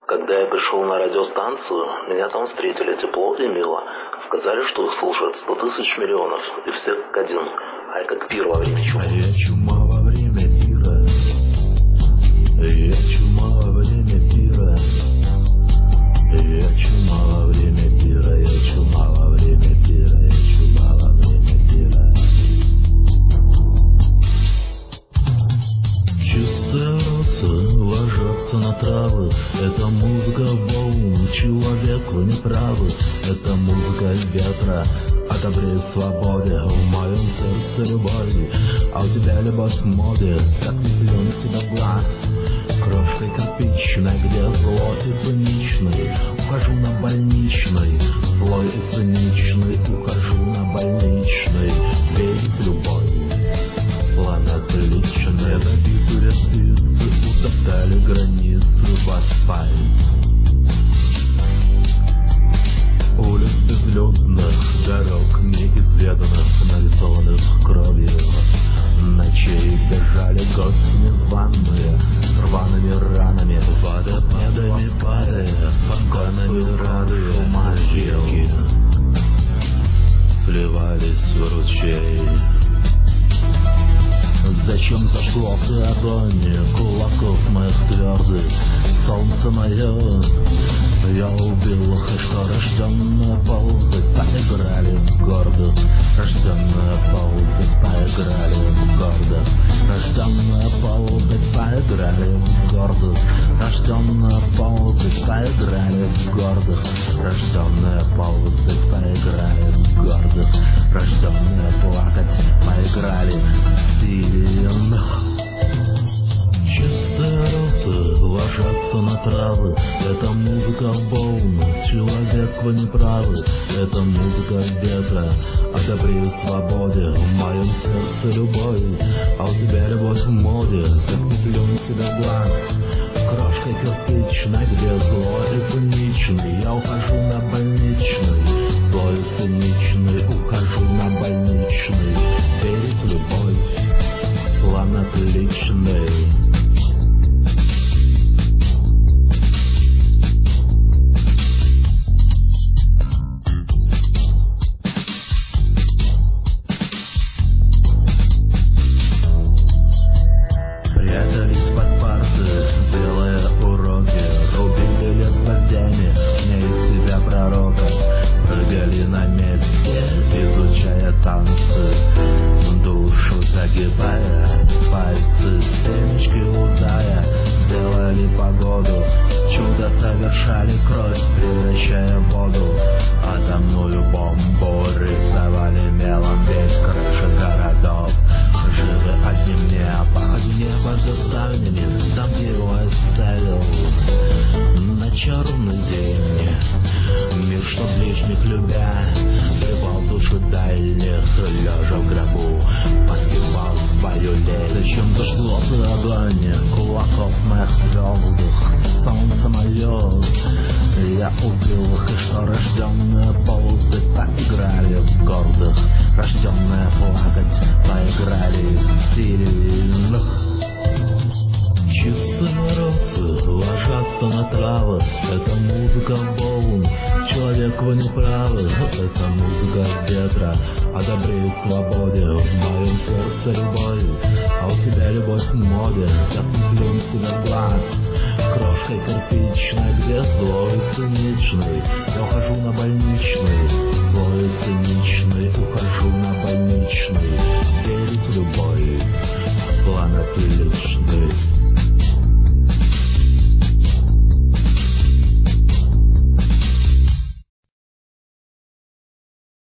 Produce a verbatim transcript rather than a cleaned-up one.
Когда я пришел на радиостанцию, меня там встретили тепло и мило. Сказали, что их слушают сто тысяч миллионов, и все как один. А я как пир во время чумы. А я чума во время пира. Я чума во время пира. Я чума во время пира. Я чума во время пира. Я чума во время пира. Чистая роса ложатся на травы. Это музыка волн, человек, вы не правы. Это музыка ветра, о добре и свободе. В моем сердце любовь, а у тебя любовь в моде. Как не плюнь тебя в глаз крошкой кирпичной, где злой и циничный. Ухожу на больничный, злой и циничный. Ухожу на больничный, верить в любовь. Пламя отличное, добиты ресницы, утоптали границы в асфальт. Улиц безлюдных, дорог неизведанных, нарисованных кровью. Ночей бежали гости незваные, рваными ранами, водопадами падая, фонтанами радуя могилки, сливались в ручей. Зачем зажгло ты огонь кулаков моих твердых? Солнце мое, я убил их, и что рожденные ползать поиграли в гордых. Рожденные ползать поиграли в гордых. Рожденные ползать поиграли в гордых. Рожденные ползать поиграли в гордых. Рожденные ползать поиграли в гордых. Рожденные плакать поиграли в сиренах. Чистые росы ложатся на травы. Это музыка волн, человек, вы не правы. Это музыка ветра, о добре и свободе. В моем сердце любовь, а у тебя любовь в моде. Как не плюнь тебя в глаз крошкой кирпичной, где злой и циничный. Я ухожу на больничный, злой и циничный. Ухожу на больничный, верить в любовь. План отличный. Прятались под парты, делая уроки, рубили лес гвоздями, мне из себя пророка. Прыгали на месте, изучая танцы, душу загибая, пальцы семечки удая. Делали погоду, чудо совершали, кровь превращая в воду. Атомную бомбу рисовали мелом весь крыши городов. Живы одним небом, небо за ставнями, там его оставил на черный день. Мир, что ближних любя, рыбал души дальних, лежа в гробу, погибал свою лень. Зачем зажгло ты огонь кулаков моих твердых? Солнце мое, я убил их, и что рожденные ползать поиграли в гордых. Рожденные плакать поиграли в сиренах. Чистые росы ложатся на травы. Это музыка волн, человек, вы не правы. Это музыка ветра, о добре и свободе. В моем сердце любовь, а у тебя любовь в моде. Как не плюнь тебя в глаз крошкой кирпичной, где злой и циничный. Я ухожу на больничный, злой и циничный. Ухожу на больничный, верить в любовь. План отличный.